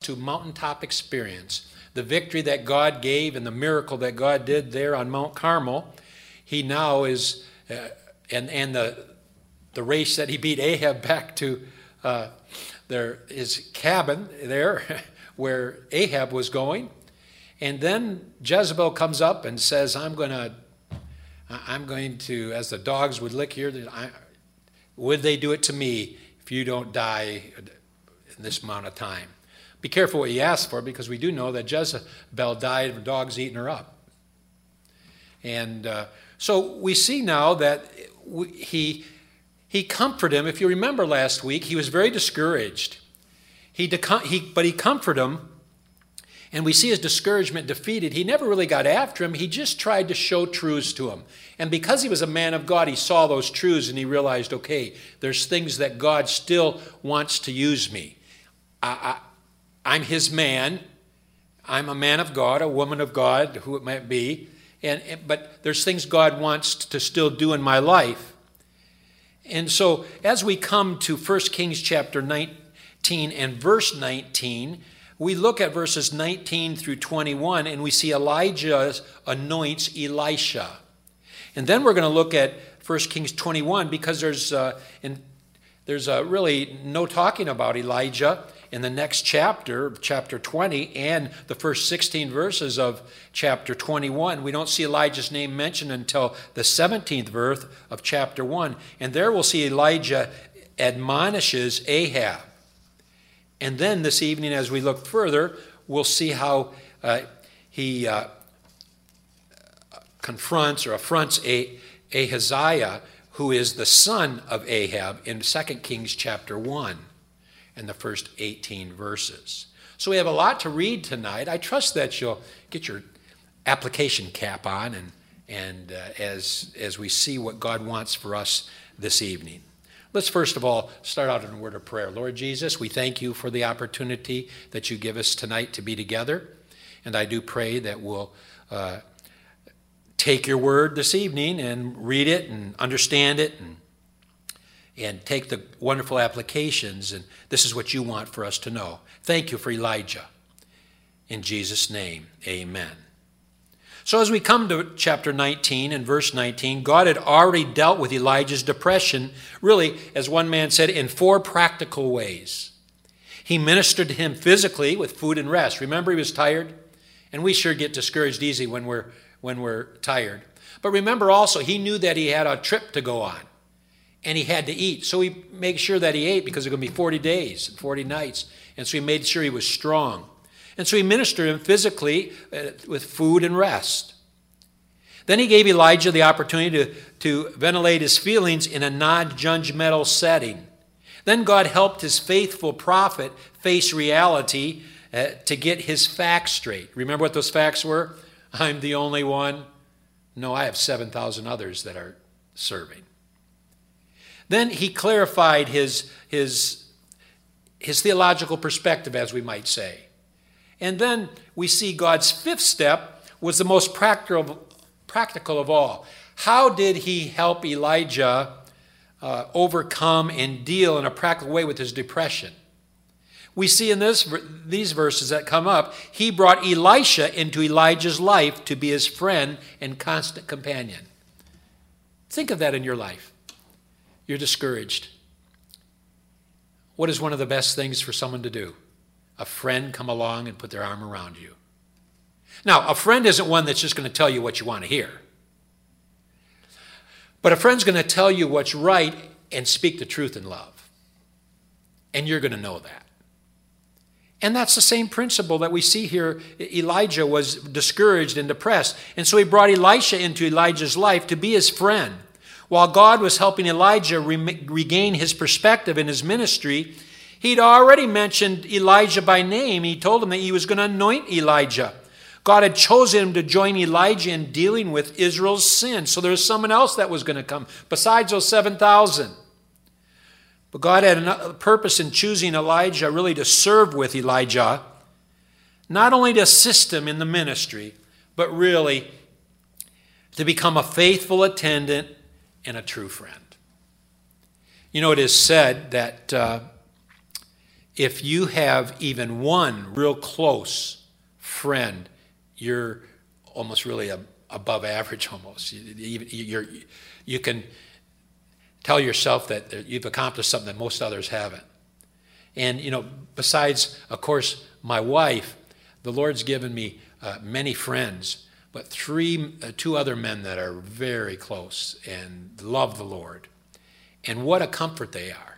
to mountaintop experience. The victory that God gave and the miracle that God did there on Mount Carmel, he now is, and the race that he beat Ahab back to his cabin there where Ahab was going. And then Jezebel comes up and says, I'm going to, as the dogs would lick here, would they do it to me if you don't die in this amount of time? Be careful what you ask for, because we do know that Jezebel died of dogs eating her up. And so we see now that he comforted him. If you remember last week, he was very discouraged. But he comforted him, and we see his discouragement defeated. He never really got after him. He just tried to show truths to him. And because he was a man of God, he saw those truths, and he realized, okay, there's things that God still wants to use me. I'm his man. I'm a man of God, a woman of God, who it might be. But there's things God wants to still do in my life. And so as we come to 1 Kings chapter 19 and verse 19, we look at verses 19 through 21, and we see Elijah anoints Elisha. And then we're going to look at 1 Kings 21, because there's really no talking about Elijah in the next chapter, chapter 20, and the first 16 verses of chapter 21. We don't see Elijah's name mentioned until the 17th verse of chapter 1. And there we'll see Elijah admonishes Ahab. And then this evening, as we look further, we'll see how he confronts or affronts Ahaziah, who is the son of Ahab, in 2 Kings chapter 1 and the first 18 verses. So we have a lot to read tonight. I trust that you'll get your application cap on and as we see what God wants for us this evening. Let's first of all start out in a word of prayer. Lord Jesus, we thank you for the opportunity that you give us tonight to be together. And I do pray that we'll take your word this evening and read it and understand it and take the wonderful applications. And this is what you want for us to know. Thank you for Elijah. In Jesus' name, amen. So as we come to chapter 19 and verse 19, God had already dealt with Elijah's depression, really, as one man said, in 4 practical ways. He ministered to him physically with food and rest. Remember, he was tired? And we sure get discouraged easy when we're tired. But remember also, he knew that he had a trip to go on, and he had to eat. So he made sure that he ate, because it was going to be 40 days and 40 nights. And so he made sure he was strong. And so he ministered him physically with food and rest. Then he gave Elijah the opportunity to ventilate his feelings in a non-judgmental setting. Then God helped his faithful prophet face reality to get his facts straight. Remember what those facts were? I'm the only one. No, I have 7,000 others that are serving. Then he clarified his theological perspective, as we might say. And then we see God's 5th step was the most practical of all. How did he help Elijah overcome and deal in a practical way with his depression? We see in these verses that come up, he brought Elisha into Elijah's life to be his friend and constant companion. Think of that in your life. You're discouraged. What is one of the best things for someone to do? A friend come along and put their arm around you. Now, a friend isn't one that's just going to tell you what you want to hear. But a friend's going to tell you what's right and speak the truth in love. And you're going to know that. And that's the same principle that we see here. Elijah was discouraged and depressed. And so he brought Elisha into Elijah's life to be his friend. While God was helping Elijah regain his perspective in his ministry, he'd already mentioned Elijah by name. He told him that he was going to anoint Elijah. God had chosen him to join Elijah in dealing with Israel's sin. So there was someone else that was going to come besides those 7,000. But God had a purpose in choosing Elijah really to serve with Elijah, not only to assist him in the ministry, but really to become a faithful attendant and a true friend. You know, it is said that if you have even one real close friend, you're almost really above average almost. You can tell yourself that you've accomplished something that most others haven't. And, besides, of course, my wife, the Lord's given me many friends, but two other men that are very close and love the Lord. And what a comfort they are.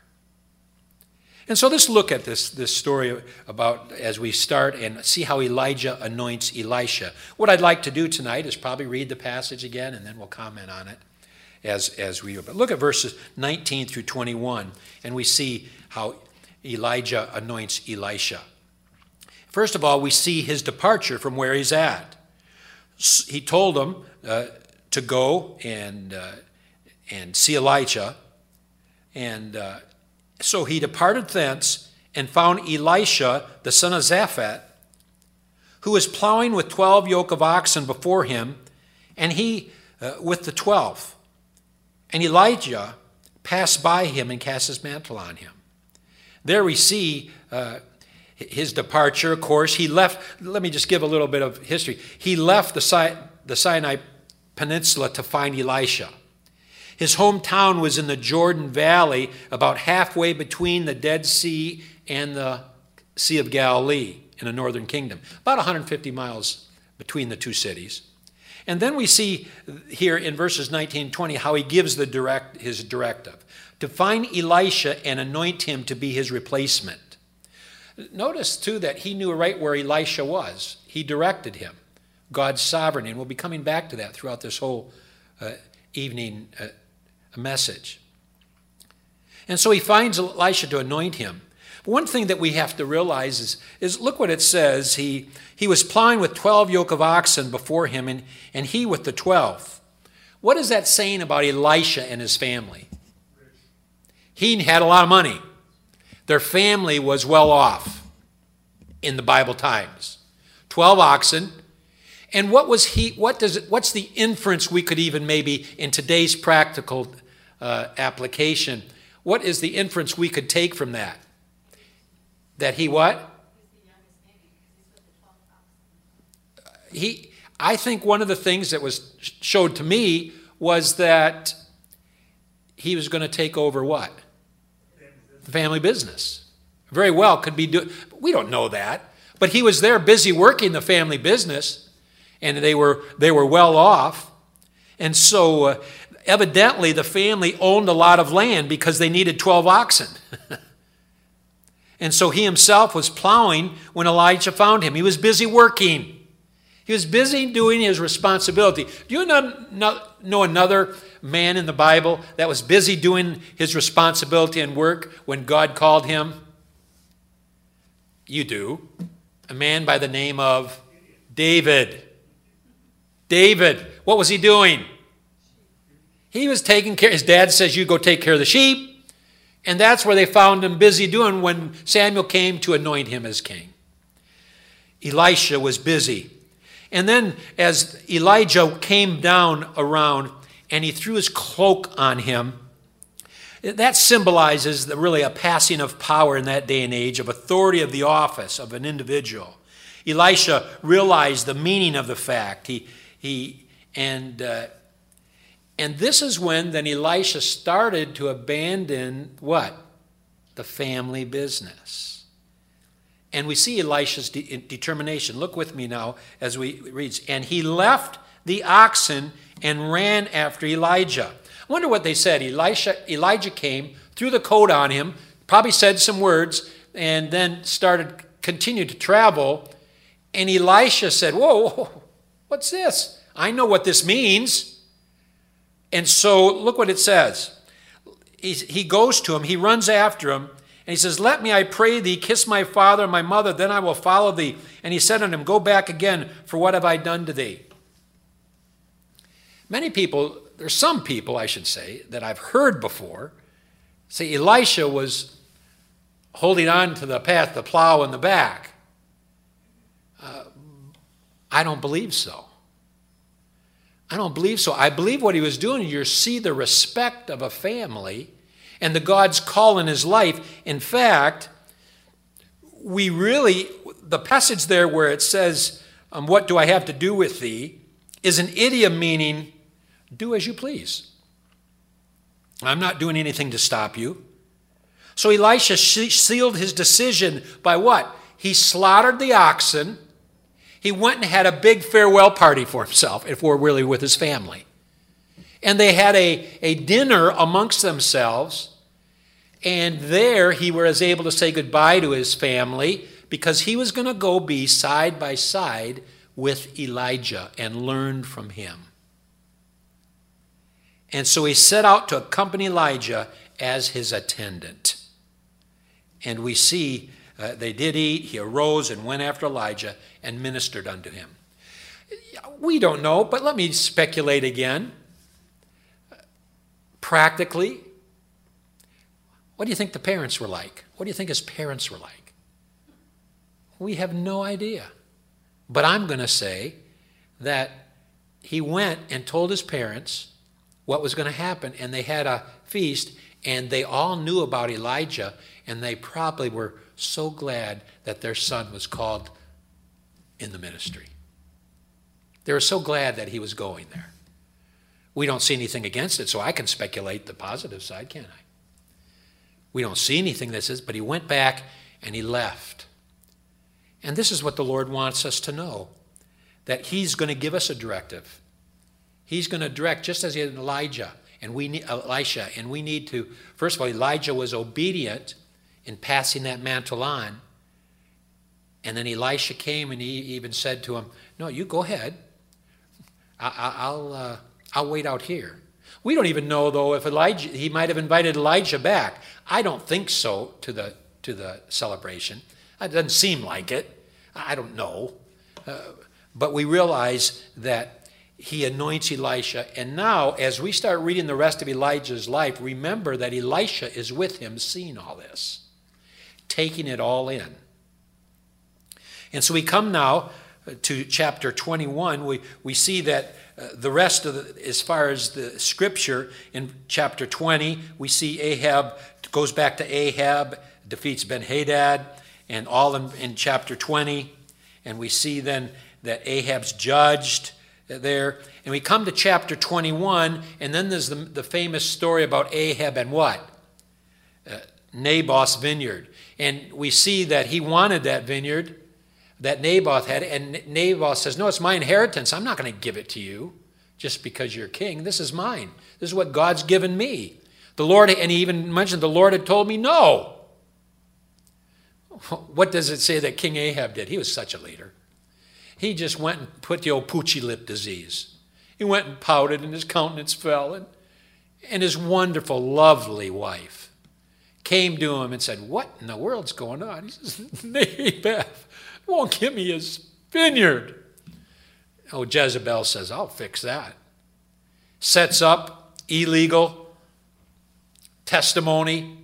And so let's look at this story about, as we start, and see how Elijah anoints Elisha. What I'd like to do tonight is probably read the passage again, and then we'll comment on it as we. But look at verses 19 through 21, and we see how Elijah anoints Elisha. First of all, we see his departure from where he's at. He told him to go and see Elijah, and so he departed thence and found Elisha, the son of Zaphat, who was plowing with 12 yoke of oxen before him, and he with the 12. And Elijah passed by him and cast his mantle on him. There we see his departure. Of course, he left. Let me just give a little bit of history. He left the Sinai Peninsula to find Elisha. His hometown was in the Jordan Valley, about halfway between the Dead Sea and the Sea of Galilee in the northern kingdom, about 150 miles between the two cities. And then we see here in verses 19 and 20 how he gives his directive to find Elisha and anoint him to be his replacement. Notice, too, that he knew right where Elisha was. He directed him, God's sovereignty, and we'll be coming back to that throughout this whole evening message. And so he finds Elisha to anoint him. But one thing that we have to realize is look what it says. He was plowing with 12 yoke of oxen before him, and he with the 12. What is that saying about Elisha and his family? He had a lot of money. Their family was well off in the Bible times. 12 oxen. And what's the inference we could even maybe in today's practical application, what is the inference we could take from that? That he what? I think one of the things that was showed to me was that he was going to take over what? The family business. Very well could be we don't know that, but he was there busy working the family business, and they were well off, and so evidently the family owned a lot of land because they needed 12 oxen. And so he himself was plowing when Elijah found him. He was busy working. He was busy doing his responsibility. Do you know another man in the Bible that was busy doing his responsibility and work when God called him? You do. A man by the name of David. David, what was he doing? He was taking care. His dad says, you go take care of the sheep. And that's where they found him busy doing when Samuel came to anoint him as king. Elisha was busy. And then as Elijah came down around and he threw his cloak on him, that symbolizes really a passing of power in that day and age, of authority of the office of an individual. Elisha realized the meaning of the fact. And this is when then Elisha started to abandon what? The family business. And we see Elisha's determination. Look with me now as we read. And he left the oxen and ran after Elijah. I wonder what they said. Elijah came, threw the coat on him, probably said some words, and then continued to travel. And Elisha said, whoa, what's this? I know what this means. And so look what it says. He goes to him, he runs after him, and he says, let me, I pray thee, kiss my father and my mother, then I will follow thee. And he said unto him, go back again, for what have I done to thee? Many people, there's some people, I should say, that I've heard before, say Elisha was holding on to the path, the plow in the back. I don't believe so. I don't believe so. I believe what he was doing, you see the respect of a family and the God's call in his life. In fact, the passage there where it says, what do I have to do with thee, is an idiom meaning, do as you please. I'm not doing anything to stop you. So Elisha sealed his decision by what? He slaughtered the oxen. He went and had a big farewell party for himself, if we're really with his family. And they had a dinner amongst themselves. And there he was able to say goodbye to his family because he was going to go be side by side with Elijah and learn from him. And so he set out to accompany Elijah as his attendant. And we see they did eat. He arose and went after Elijah and ministered unto him. We don't know, but let me speculate again. Practically, what do you think the parents were like? What do you think his parents were like? We have no idea. But I'm going to say that he went and told his parents what was going to happen, and they had a feast, and they all knew about Elijah, and they probably were so glad that their son was called in the ministry. They were so glad that he was going there. We don't see anything against it, so I can speculate the positive side, can't I? We don't see anything that says, but he went back and he left. And this is what the Lord wants us to know, that he's going to give us a directive. He's going to direct, just as he had Elisha, and we need to, first of all, Elijah was obedient in passing that mantle on. And then Elisha came and he even said to him, no, you go ahead. I'll wait out here. We don't even know, though, if he might have invited Elijah back. I don't think so to the celebration. It doesn't seem like it. I don't know. But we realize that he anoints Elisha. And now, as we start reading the rest of Elijah's life, remember that Elisha is with him seeing all this, taking it all in. And so we come now to chapter 21. We see that the rest of as far as the scripture in chapter 20, we see Ahab goes back to Ahab, defeats Ben-Hadad, and all in chapter 20. And we see then that Ahab's judged there. And we come to chapter 21, and then there's the famous story about Ahab and what? Naboth's vineyard. And we see that he wanted that vineyard that Naboth had, and Naboth says, no, it's my inheritance. I'm not going to give it to you just because you're king. This is mine. This is what God's given me. The Lord, and he even mentioned the Lord had told me no. What does it say that King Ahab did? He was such a leader. He just went and put the old poochy lip disease. He went and pouted and his countenance fell. And his wonderful, lovely wife came to him and said, what in the world's going on? He says, Naboth won't give me his vineyard. Oh, Jezebel says, I'll fix that. Sets up illegal testimony,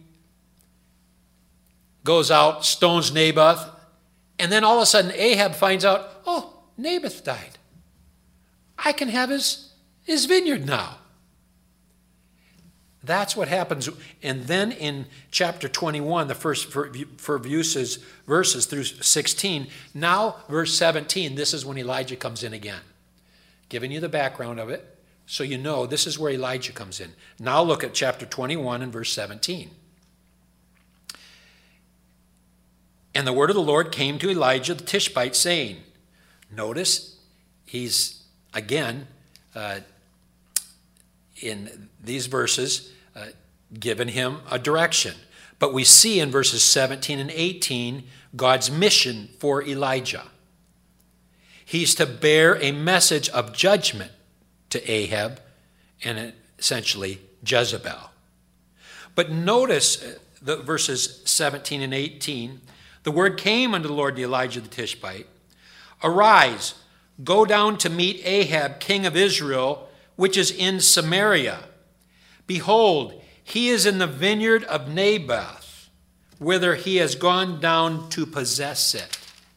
goes out, stones Naboth, and then all of a sudden Ahab finds out, oh, Naboth died. I can have his vineyard now. That's what happens. And then in chapter 21, the first verses through 16, now verse 17, this is when Elijah comes in again. Giving you the background of it, so you know this is where Elijah comes in. Now look at chapter 21 and verse 17. And the word of the Lord came to Elijah the Tishbite, saying, notice he's again in these verses given him a direction. But we see in verses 17 and 18 God's mission for Elijah. He's to bear a message of judgment to Ahab and essentially Jezebel. But notice the verses 17 and 18. The word came unto the Lord to Elijah the Tishbite. Arise, go down to meet Ahab, king of Israel, which is in Samaria. Behold, he is in the vineyard of Naboth, whither he has gone down to possess it.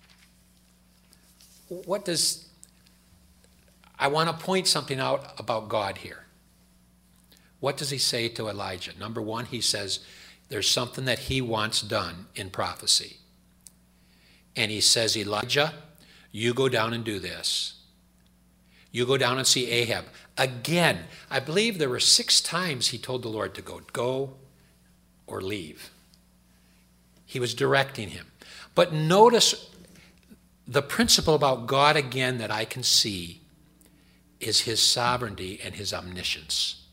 I want to point something out about God here. What does he say to Elijah? Number one, he says there's something that he wants done in prophecy. And he says, Elijah, you go down and do this. You go down and see Ahab. Again, I believe there were 6 times he told the Lord to go or leave. He was directing him. But notice the principle about God again that I can see is his sovereignty and his omniscience.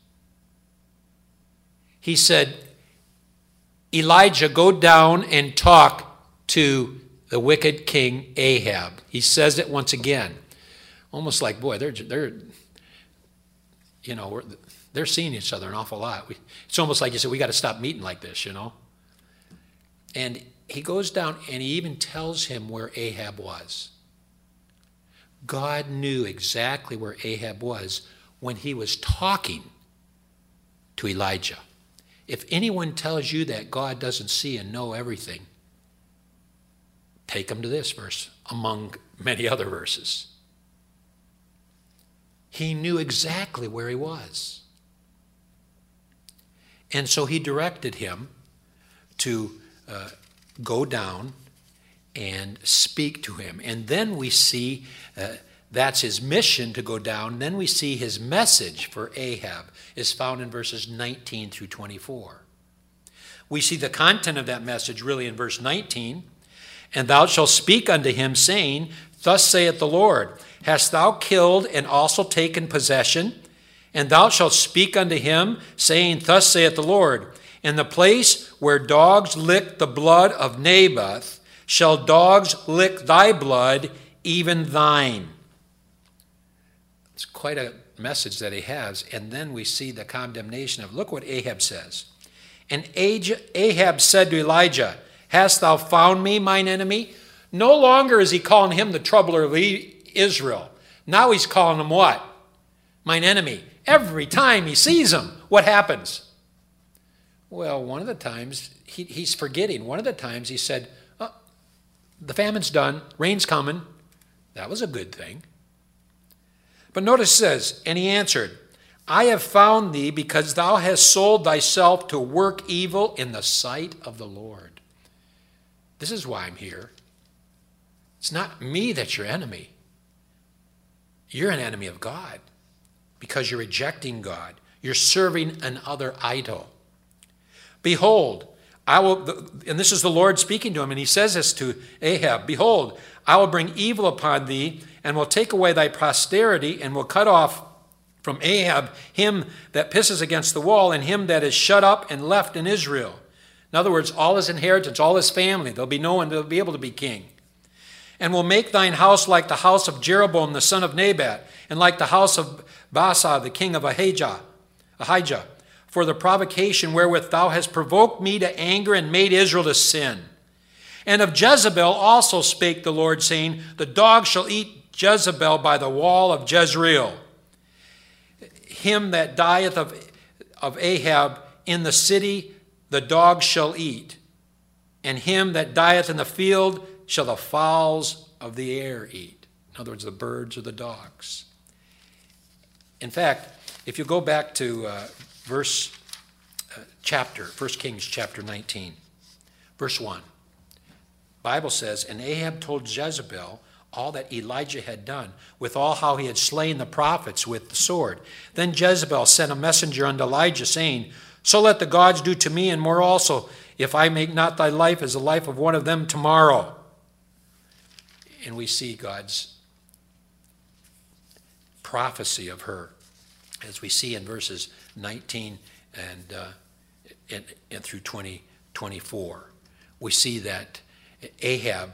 He said, Elijah, go down and talk to the wicked king Ahab. He says it once again. Almost like, boy, they're seeing each other an awful lot. It's almost like you said, we got to stop meeting like this, And he goes down and he even tells him where Ahab was. God knew exactly where Ahab was when he was talking to Elijah. If anyone tells you that God doesn't see and know everything, take them to this verse among many other verses. He knew exactly where he was. And so he directed him to go down and speak to him. And then we see that's his mission to go down. Then we see his message for Ahab is found in verses 19 through 24. We see the content of that message really in verse 19. And thou shalt speak unto him, saying, Thus saith the Lord, Hast thou killed and also taken possession? And thou shalt speak unto him, saying, Thus saith the Lord, In the place where dogs lick the blood of Naboth, shall dogs lick thy blood, even thine. It's quite a message that he has. And then we see the condemnation of, look what Ahab says. And Ahab said to Elijah, Hast thou found me, mine enemy? No longer is he calling him the troubler of Israel. Now he's calling him what? Mine enemy. Every time he sees him, what happens? Well, one of the times, he's forgetting. One of the times he said, the famine's done, rain's coming. That was a good thing. But notice it says, and he answered, I have found thee because thou hast sold thyself to work evil in the sight of the Lord. This is why I'm here. It's not me that's your enemy. You're an enemy of God because you're rejecting God. You're serving another idol. Behold, I will, and this is the Lord speaking to him, and he says this to Ahab, Behold, I will bring evil upon thee, and will take away thy posterity, and will cut off from Ahab him that pisses against the wall, and him that is shut up and left in Israel. In other words, all his inheritance, all his family, there'll be no one that'll be able to be king. And will make thine house like the house of Jeroboam the son of Nebat, and like the house of Baasah the king of Ahijah, for the provocation wherewith thou hast provoked me to anger and made Israel to sin. And of Jezebel also spake the Lord, saying, The dog shall eat Jezebel by the wall of Jezreel. Him that dieth of Ahab in the city, the dog shall eat. And him that dieth in the field shall the fowls of the air eat. In other words, the birds or the dogs. In fact, if you go back to 1 Kings chapter 19, verse 1. Bible says, And Ahab told Jezebel all that Elijah had done, with all how he had slain the prophets with the sword. Then Jezebel sent a messenger unto Elijah, saying, So let the gods do to me and more also, if I make not thy life as the life of one of them tomorrow. And we see God's prophecy of her, as we see in verses 19 and through 24. We see that Ahab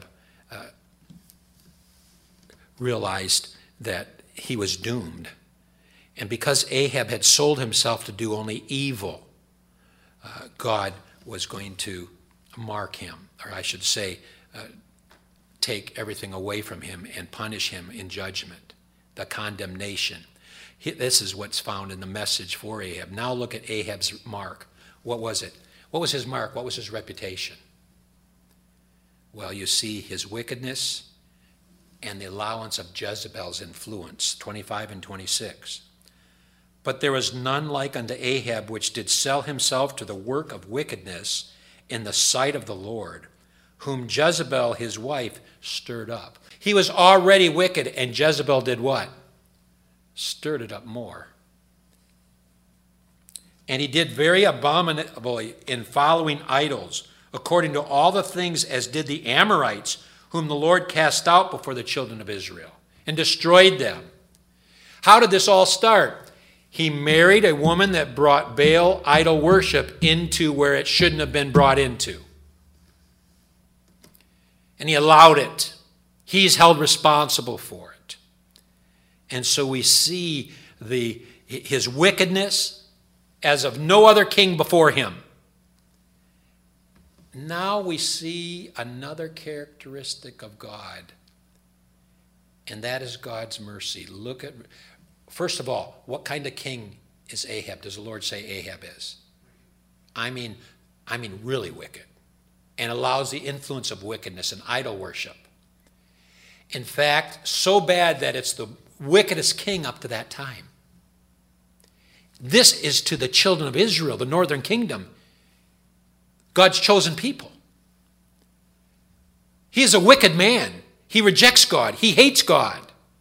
realized that he was doomed. And because Ahab had sold himself to do only evil, God was going to mark him, or I should say, take everything away from him and punish him in judgment, the condemnation. This is what's found in the message for Ahab. Now look at Ahab's mark. What was it? What was his mark? What was his reputation? Well, you see his wickedness and the allowance of Jezebel's influence, 25 and 26. But there was none like unto Ahab, which did sell himself to the work of wickedness in the sight of the Lord, whom Jezebel his wife stirred up. He was already wicked, and Jezebel did what? Stirred it up more. And he did very abominably in following idols, according to all the things as did the Amorites, whom the Lord cast out before the children of Israel, and destroyed them. How did this all start? He married a woman that brought Baal idol worship into where it shouldn't have been brought into. And he allowed it. He's held responsible for it. And so we see his wickedness as of no other king before him. Now we see another characteristic of God, and that is God's mercy. Look at, first of all, what kind of king is Ahab? Does the Lord say Ahab is? I mean really wicked, and allows the influence of wickedness and idol worship. In fact, so bad that it's the wickedest king up to that time. This is to the children of Israel, the northern kingdom, God's chosen people. He is a wicked man. He rejects God. He hates God.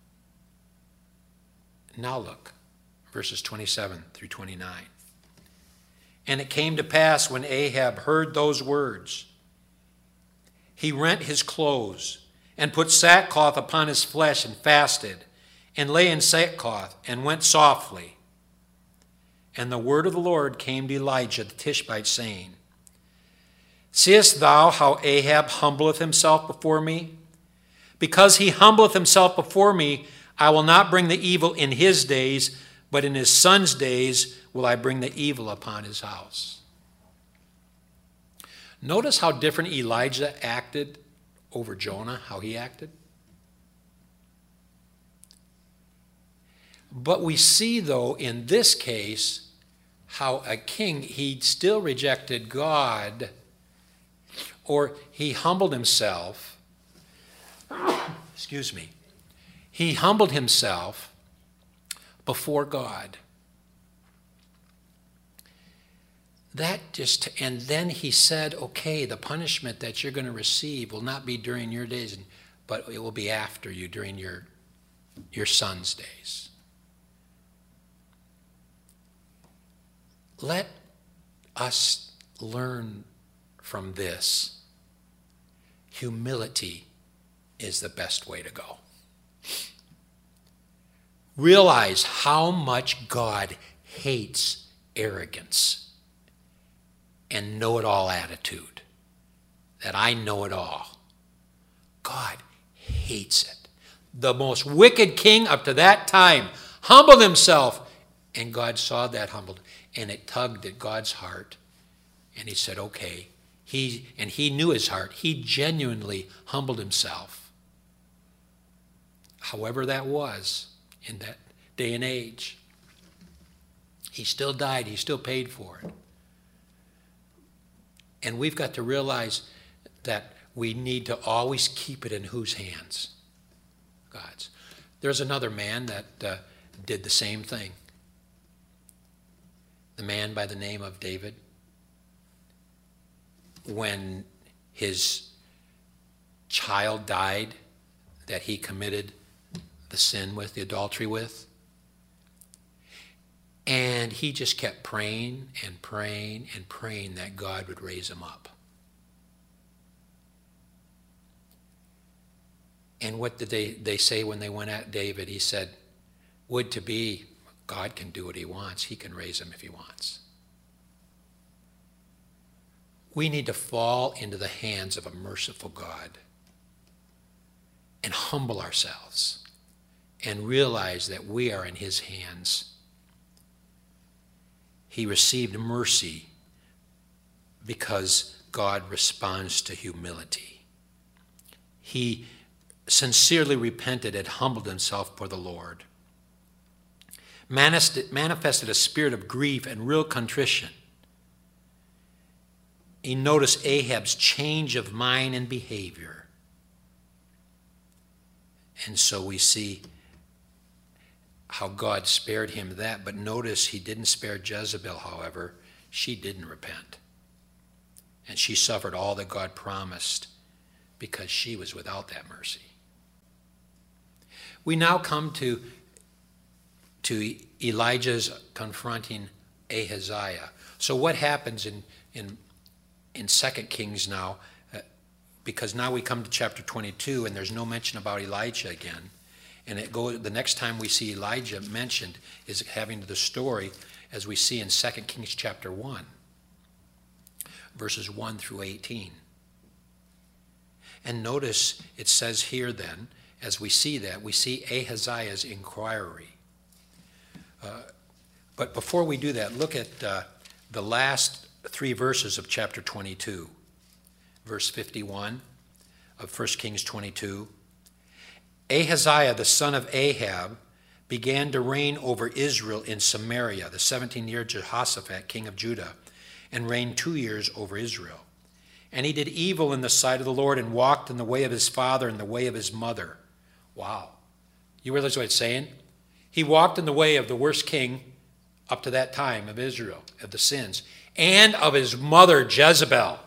Now look, verses 27 through 29. And it came to pass when Ahab heard those words, he rent his clothes and put sackcloth upon his flesh and fasted and lay in sackcloth and went softly. And the word of the Lord came to Elijah the Tishbite, saying, Seest thou how Ahab humbleth himself before me? Because he humbleth himself before me, I will not bring the evil in his days, but in his son's days will I bring the evil upon his house. Notice how different Elijah acted over Jonah, how he acted. But we see, though, in this case, how a king, he still rejected God, or he humbled himself. Excuse me. He humbled himself before God. And then he said, okay, the punishment that you're going to receive will not be during your days, but it will be after you, during your son's days. Let us learn from this. Humility is the best way to go. Realize how much God hates arrogance and know-it-all attitude. That I know it all. God hates it. The most wicked king up to that time humbled himself, and God saw that humbled, and it tugged at God's heart. And he said, okay. He knew his heart. He genuinely humbled himself. However that was in that day and age. He still died. He still paid for it. And we've got to realize that we need to always keep it in whose hands? God's. There's another man that did the same thing. The man by the name of David. When his child died that he committed the sin with, the adultery with, and he just kept praying and praying and praying that God would raise him up. And what did they say when they went at David? He said, would to be, God can do what he wants. He can raise him if he wants. We need to fall into the hands of a merciful God and humble ourselves and realize that we are in his hands. He received mercy because God responds to humility. He sincerely repented and humbled himself before the Lord. Manifested a spirit of grief and real contrition. He noticed Ahab's change of mind and behavior. And so we see how God spared him that. But notice he didn't spare Jezebel, however. She didn't repent. And she suffered all that God promised because she was without that mercy. We now come to Elijah's confronting Ahaziah. So what happens in 2 Kings now, because now we come to chapter 22 and there's no mention about Elijah again. And the next time we see Elijah mentioned is having the story as we see in 2 Kings chapter 1, verses 1 through 18. And notice it says here then, as we see that, we see Ahaziah's inquiry. But before we do that, look at the last 3 verses of chapter 22. Verse 51 of 1 Kings 22. Ahaziah, the son of Ahab, began to reign over Israel in Samaria, the 17th year of Jehoshaphat, king of Judah, and reigned 2 years over Israel. And he did evil in the sight of the Lord and walked in the way of his father and the way of his mother. Wow. You realize what it's saying? He walked in the way of the worst king up to that time of Israel, of the sins, and of his mother Jezebel.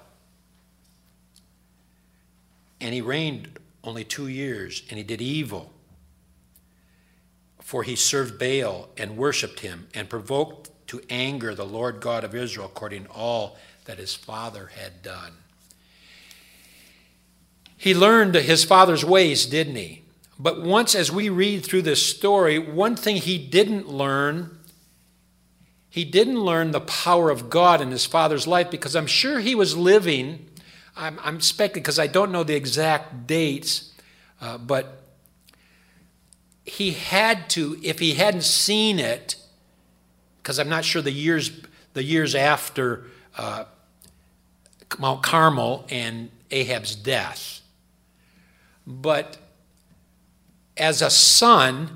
And he reigned only 2 years, and he did evil. For he served Baal and worshipped him, and provoked to anger the Lord God of Israel according to all that his father had done. He learned his father's ways, didn't he? But once, as we read through this story, one thing he didn't learn the power of God in his father's life, because I'm sure he was living, I'm speculating because I don't know the exact dates, but he had to, if he hadn't seen it, because I'm not sure the years after Mount Carmel and Ahab's death. But as a son,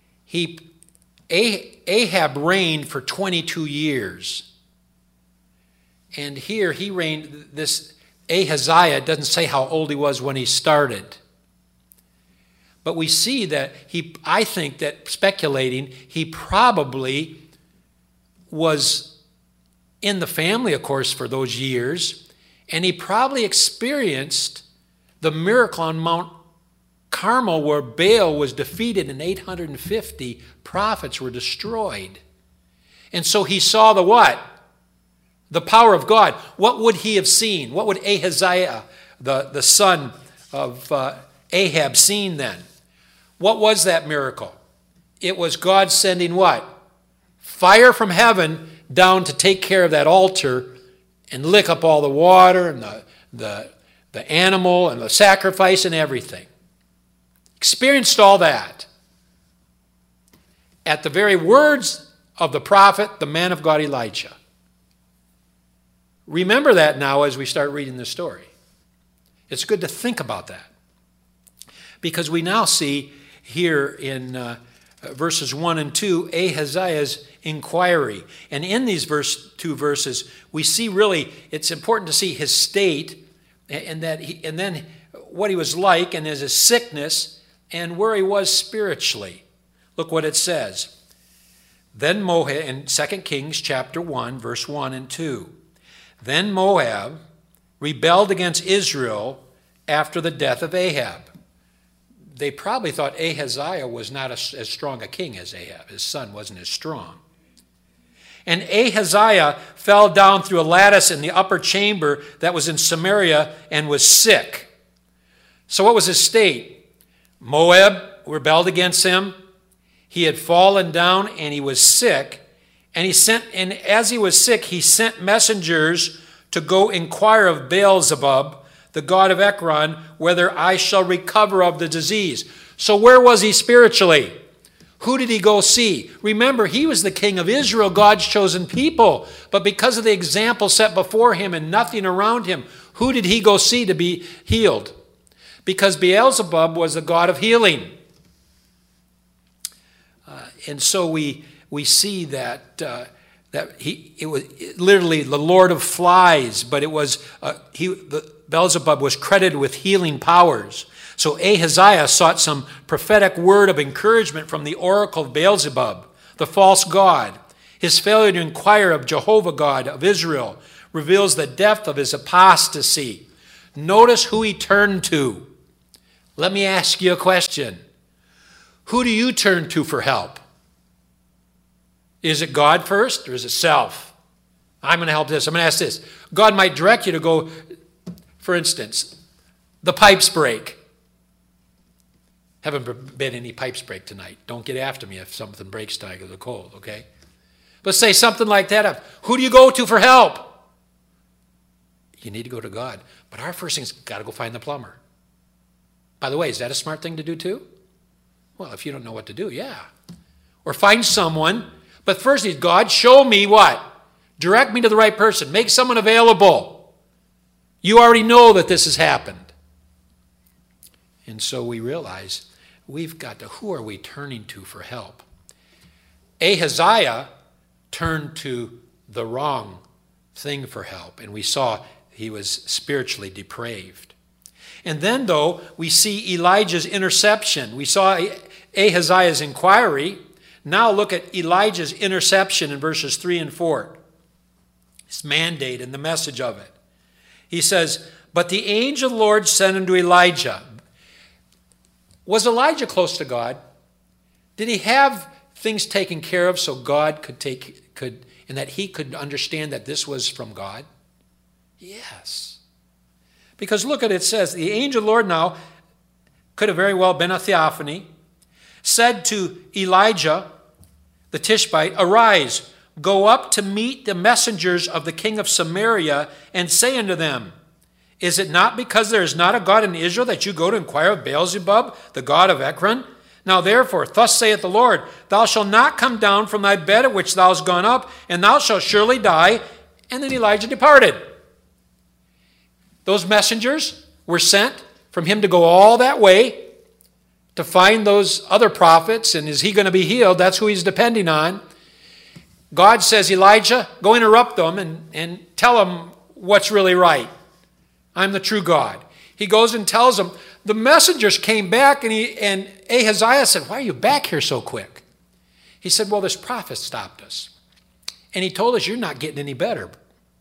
Ahab reigned for 22 years. And here he reigned, this Ahaziah doesn't say how old he was when he started. But we see that I think that speculating, he probably was in the family, of course, for those years. And he probably experienced the miracle on Mount Carmel where Baal was defeated and 850 prophets were destroyed. And so he saw the what? The power of God. What would he have seen? What would Ahaziah, the son of Ahab, seen then? What was that miracle? It was God sending what? Fire from heaven down to take care of that altar and lick up all the water and the animal and the sacrifice and everything. Experienced all that. At the very words of the prophet, the man of God Elijah. Remember that now as we start reading the story. It's good to think about that. Because we now see here in verses 1 and 2, Ahaziah's inquiry. And in these two verses, we see really, it's important to see his state and then what he was like and his sickness and where he was spiritually. Look what it says. Then Moab, in 2 Kings chapter 1, verse 1 and 2. Then Moab rebelled against Israel after the death of Ahab. They probably thought Ahaziah was not as strong a king as Ahab. His son wasn't as strong. And Ahaziah fell down through a lattice in the upper chamber that was in Samaria and was sick. So what was his state? Moab rebelled against him. He had fallen down and he was sick. And as he was sick, he sent messengers to go inquire of Beelzebub, the god of Ekron, whether I shall recover of the disease. So where was he spiritually? Who did he go see? Remember, he was the king of Israel, God's chosen people. But because of the example set before him and nothing around him, who did he go see to be healed? Because Beelzebub was the god of healing. And so we see that it was literally the Lord of Flies, but it was Beelzebub was credited with healing powers. So Ahaziah sought some prophetic word of encouragement from the oracle of Beelzebub, the false god. His failure to inquire of Jehovah God of Israel reveals the depth of his apostasy. Notice who he turned to. Let me ask you a question. Who do you turn to for help? Is it God first or is it self? I'm going to help this. I'm going to ask this. God might direct you to go, for instance, the pipes break. Haven't been any pipes break tonight. Don't get after me if something breaks tonight because of the cold, okay? But say something like that. Who do you go to for help? You need to go to God. But our first thing is got to go find the plumber. By the way, is that a smart thing to do too? Well, if you don't know what to do, yeah. Or find someone. But first, God, show me what? Direct me to the right person. Make someone available. You already know that this has happened. And so we realize we've got to, who are we turning to for help? Ahaziah turned to the wrong thing for help. And we saw he was spiritually depraved. And then, though, we see Elijah's interception. We saw Ahaziah's inquiry. Now look at Elijah's interception in verses 3 and 4. His mandate and the message of it. He says, but the angel of the Lord sent unto Elijah. Was Elijah close to God? Did he have things taken care of so God and that he could understand that this was from God? Yes. Because look at it, says, the angel of the Lord now, could have very well been a theophany, said to Elijah, the Tishbite, arise, go up to meet the messengers of the king of Samaria, and say unto them, is it not because there is not a God in Israel that you go to inquire of Beelzebub, the god of Ekron? Now therefore, thus saith the Lord, thou shalt not come down from thy bed at which thou hast gone up, and thou shalt surely die. And then Elijah departed. Those messengers were sent from him to go all that way to find those other prophets, and is he going to be healed? That's who he's depending on. God says, Elijah, go interrupt them and tell them what's really right. I'm the true God. He goes and tells them. The messengers came back, and Ahaziah said, why are you back here so quick? He said, well, this prophet stopped us. And he told us you're not getting any better.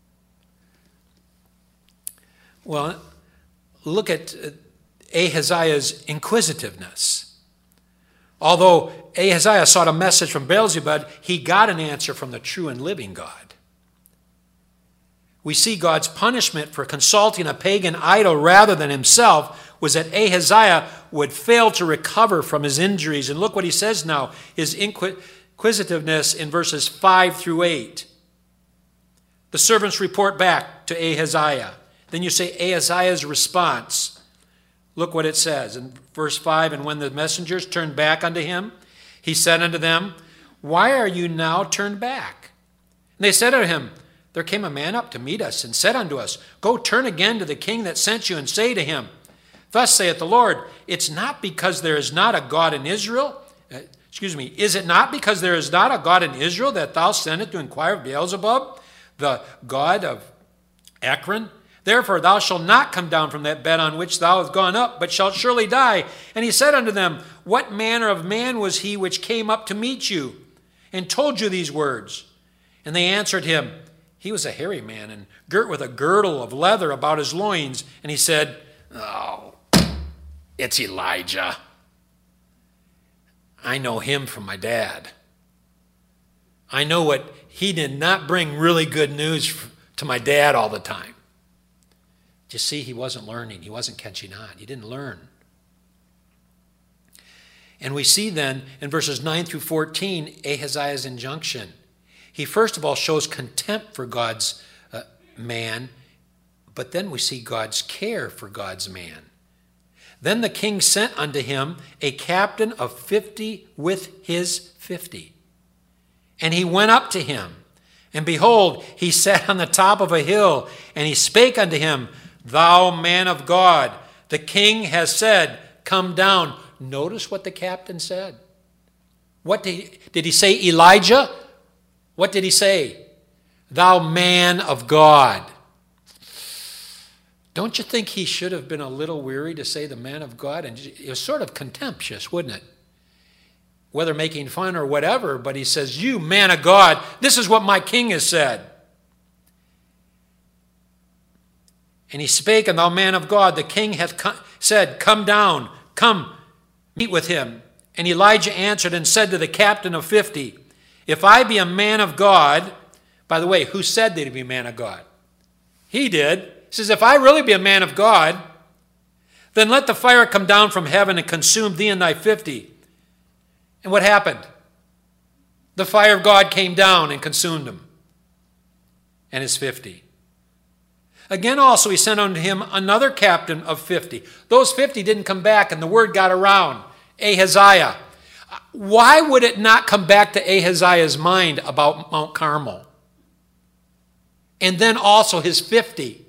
Well, look at Ahaziah's inquisitiveness. Although Ahaziah sought a message from Beelzebub, he got an answer from the true and living God. We see God's punishment for consulting a pagan idol rather than himself was that Ahaziah would fail to recover from his injuries. And look what he says now, his inquisitiveness in verses 5 through 8. The servants report back to Ahaziah. Then you say Ahaziah's response. Look what it says in verse 5. And when the messengers turned back unto him, he said unto them, why are you now turned back? And they said unto him, there came a man up to meet us and said unto us, go turn again to the king that sent you and say to him, thus saith the Lord, it's not because there is not a God in Israel. Is it not because there is not a God in Israel that thou sentest to inquire of Beelzebub, the god of Ekron? Therefore thou shalt not come down from that bed on which thou hast gone up, but shalt surely die. And he said unto them, what manner of man was he which came up to meet you and told you these words? And they answered him, he was a hairy man and girt with a girdle of leather about his loins. And he said, oh, it's Elijah. I know him from my dad. I know what he did not bring really good news to my dad all the time. You see, he wasn't learning. He wasn't catching on. He didn't learn. And we see then in verses 9 through 14, Ahaziah's injunction. He first of all shows contempt for God's man, but then we see God's care for God's man. Then the king sent unto him a captain of 50 with his 50. And he went up to him, and behold, he sat on the top of a hill, and he spake unto him, thou man of God, the king has said, come down. Notice what the captain said. What did he say, Elijah? What did he say? Thou man of God. Don't you think he should have been a little weary to say the man of God? And it was sort of contemptuous, wouldn't it? Whether making fun or whatever, but he says, you man of God, this is what my king has said. And he spake, and thou man of God, the king hath said, come down, come, meet with him. And Elijah answered and said to the captain of 50, if I be a man of God, by the way, who said thee to be a man of God? He did. He says, if I really be a man of God, then let the fire come down from heaven and consume thee and thy 50. And what happened? The fire of God came down and consumed him and his 50. Again also he sent unto him another captain of 50. Those 50 didn't come back, and the word got around. Ahaziah. Why would it not come back to Ahaziah's mind about Mount Carmel? And then also his 50.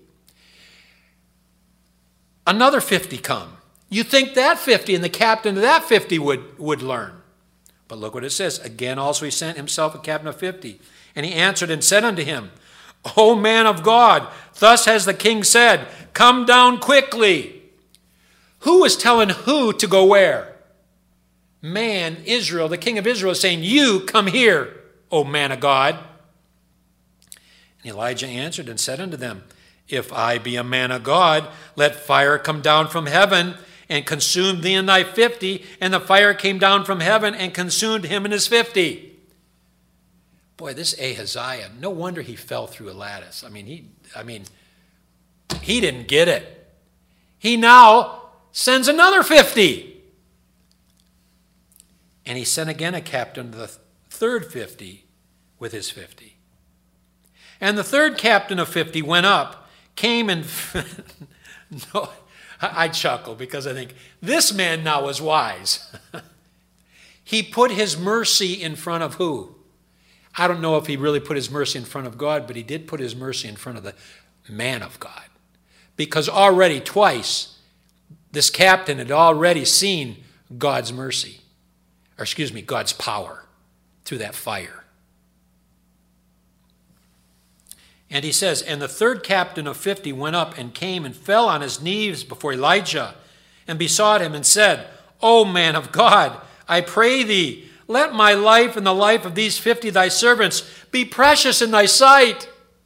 Another 50 come. You think that 50 and the captain of that 50 would learn. But look what it says. Again also he sent himself a captain of 50. And he answered and said unto him, O man of God, thus has the king said, come down quickly. Who was telling who to go where? Man, Israel, the king of Israel, is saying, you come here, O man of God. And Elijah answered and said unto them, if I be a man of God, let fire come down from heaven and consume thee and thy 50. And the fire came down from heaven and consumed him and his 50. Boy, this Ahaziah, no wonder he fell through a lattice. I mean, he didn't get it. He now sends another 50. And he sent again a captain to the third 50 with his 50. And the third captain of 50 went up, came and... no, I chuckle because I think this man now was wise. He put his mercy in front of who? I don't know if he really put his mercy in front of God, but he did put his mercy in front of the man of God. Because already twice, this captain had already seen God's mercy. Or excuse me, God's power through that fire. And he says, and the third captain of 50 went up and came and fell on his knees before Elijah and besought him and said, O man of God, I pray thee, let my life and the life of these 50 thy servants be precious in thy sight.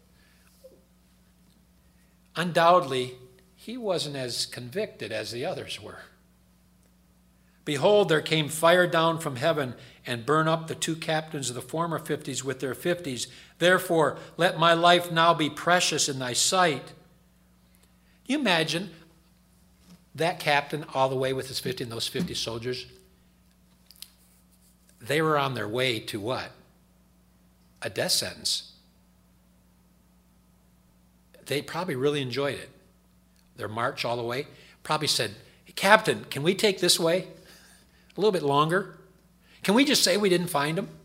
Undoubtedly, he wasn't as convicted as the others were. Behold, there came fire down from heaven and burned up the two captains of the former 50s with their 50s. Therefore, let my life now be precious in thy sight. Can you imagine that captain all the way with his 50 and those 50 soldiers? They were on their way to what? A death sentence. They probably really enjoyed it. Their march all the way. Probably said, hey, Captain, can we take this way a little bit longer? Can we just say we didn't find him?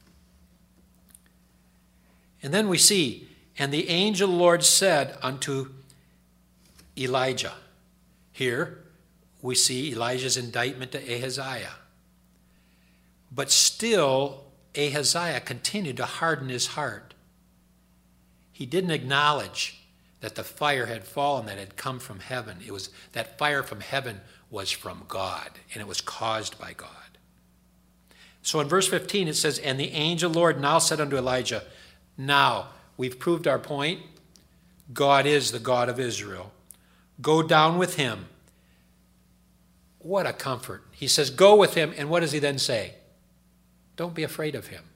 And then we see, and the angel of the Lord said unto Elijah. Here we see Elijah's indictment to Ahaziah. But still, Ahaziah continued to harden his heart. He didn't acknowledge that the fire had fallen, that had come from heaven. It was that fire from heaven was from God, and it was caused by God. So in verse 15 it says, and the angel of the Lord now said unto Elijah, now we've proved our point. God is the God of Israel. Go down with him. What a comfort. He says, go with him, and what does he then say? Don't be afraid of him.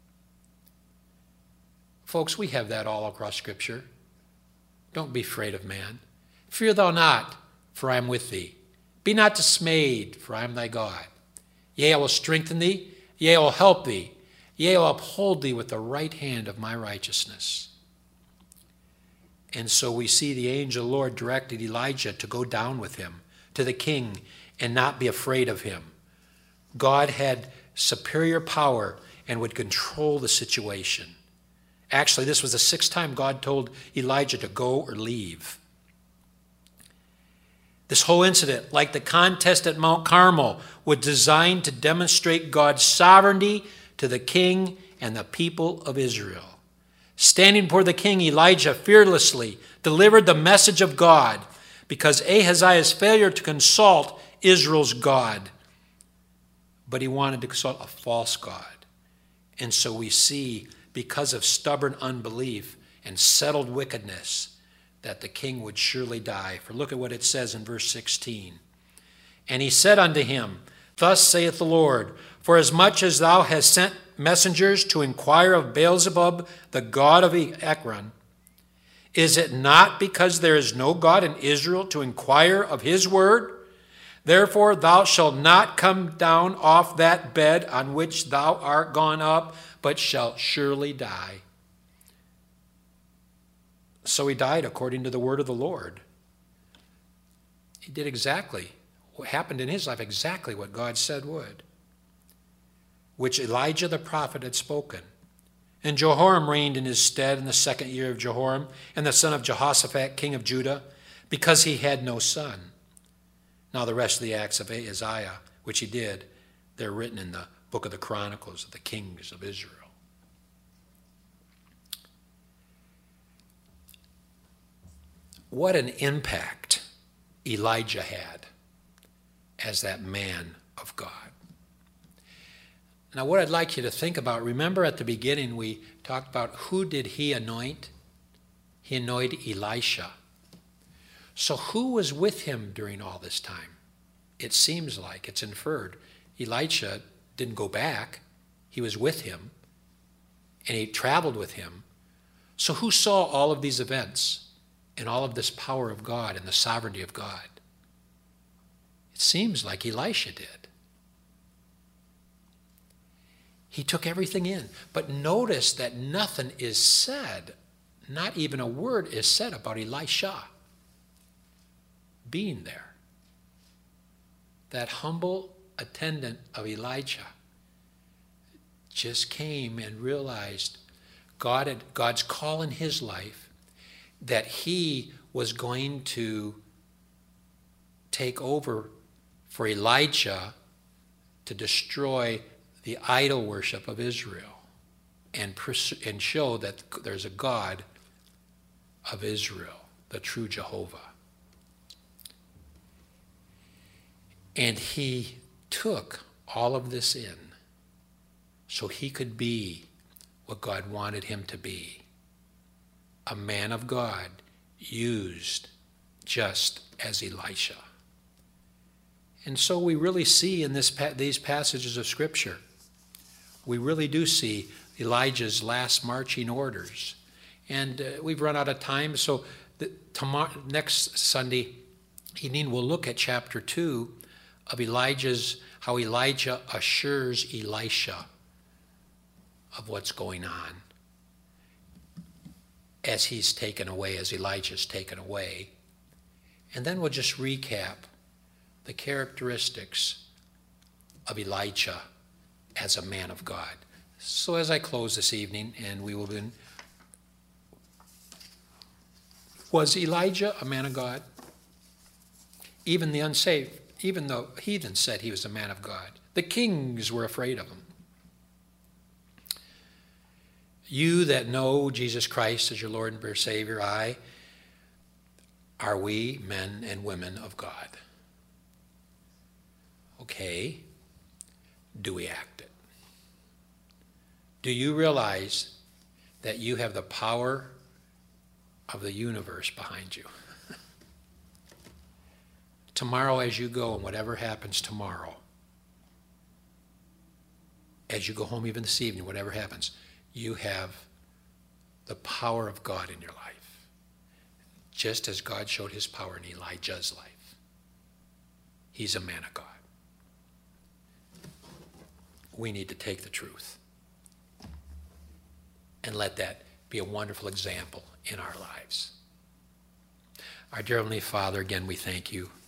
Folks, we have that all across Scripture. Don't be afraid of man. Fear thou not, for I am with thee. Be not dismayed, for I am thy God. Yea, I will strengthen thee. Yea, I will help thee. Yea, I will uphold thee with the right hand of my righteousness. And so we see the angel of the Lord directed Elijah to go down with him to the king and not be afraid of him. God had superior power and would control the situation. Actually, this was the 6th time God told Elijah to go or leave. This whole incident, like the contest at Mount Carmel, was designed to demonstrate God's sovereignty to the king and the people of Israel. Standing before the king, Elijah fearlessly delivered the message of God because Ahaziah's failure to consult Israel's God. But he wanted to consult a false God. And so we see, because of stubborn unbelief and settled wickedness, that the king would surely die. For look at what it says in verse 16. And he said unto him, Thus saith the Lord, Forasmuch as thou hast sent messengers to inquire of Beelzebub, the god of Ekron, is it not because there is no God in Israel to inquire of his word? Therefore thou shalt not come down off that bed on which thou art gone up, but shalt surely die. So he died according to the word of the Lord. He did exactly what happened in his life, exactly what God said would, which Elijah the prophet had spoken. And Jehoram reigned in his stead in the 2nd year of Jehoram, and the son of Jehoshaphat, king of Judah, because he had no son. Now the rest of the acts of Ahaziah, which he did, they're written in the book of the Chronicles of the kings of Israel. What an impact Elijah had as that man of God. Now, what I'd like you to think about, remember at the beginning we talked about who did he anoint? He anointed Elisha. So who was with him during all this time? It seems like, it's inferred, Elisha didn't go back. He was with him, and he traveled with him. So who saw all of these events and all of this power of God and the sovereignty of God? It seems like Elisha did. He took everything in. But notice that nothing is said, not even a word is said about Elisha being there. That humble attendant of Elijah just came and realized God's call in his life, that he was going to take over for Elijah to destroy the idol worship of Israel and show that there's a God of Israel, the true Jehovah. And he took all of this in so he could be what God wanted him to be, a man of God used just as Elisha. And so we really see in these passages of Scripture, we really do see Elijah's last marching orders. And we've run out of time, so next Sunday evening we'll look at chapter 2 of how Elijah assures Elisha of what's going on as he's taken away, as Elijah's taken away. And then we'll just recap the characteristics of Elijah as a man of God. So as I close this evening, and we will begin, was Elijah a man of God? Even the unsaved, even the heathen said he was a man of God. The kings were afraid of him. You that know Jesus Christ as your Lord and Savior, are we men and women of God? Okay, do we act it? Do you realize that you have the power of the universe behind you? Tomorrow as you go, and whatever happens tomorrow, as you go home even this evening, whatever happens, you have the power of God in your life, just as God showed his power in Elijah's life. He's a man of God. We need to take the truth and let that be a wonderful example in our lives. Our dear Heavenly Father, again, we thank you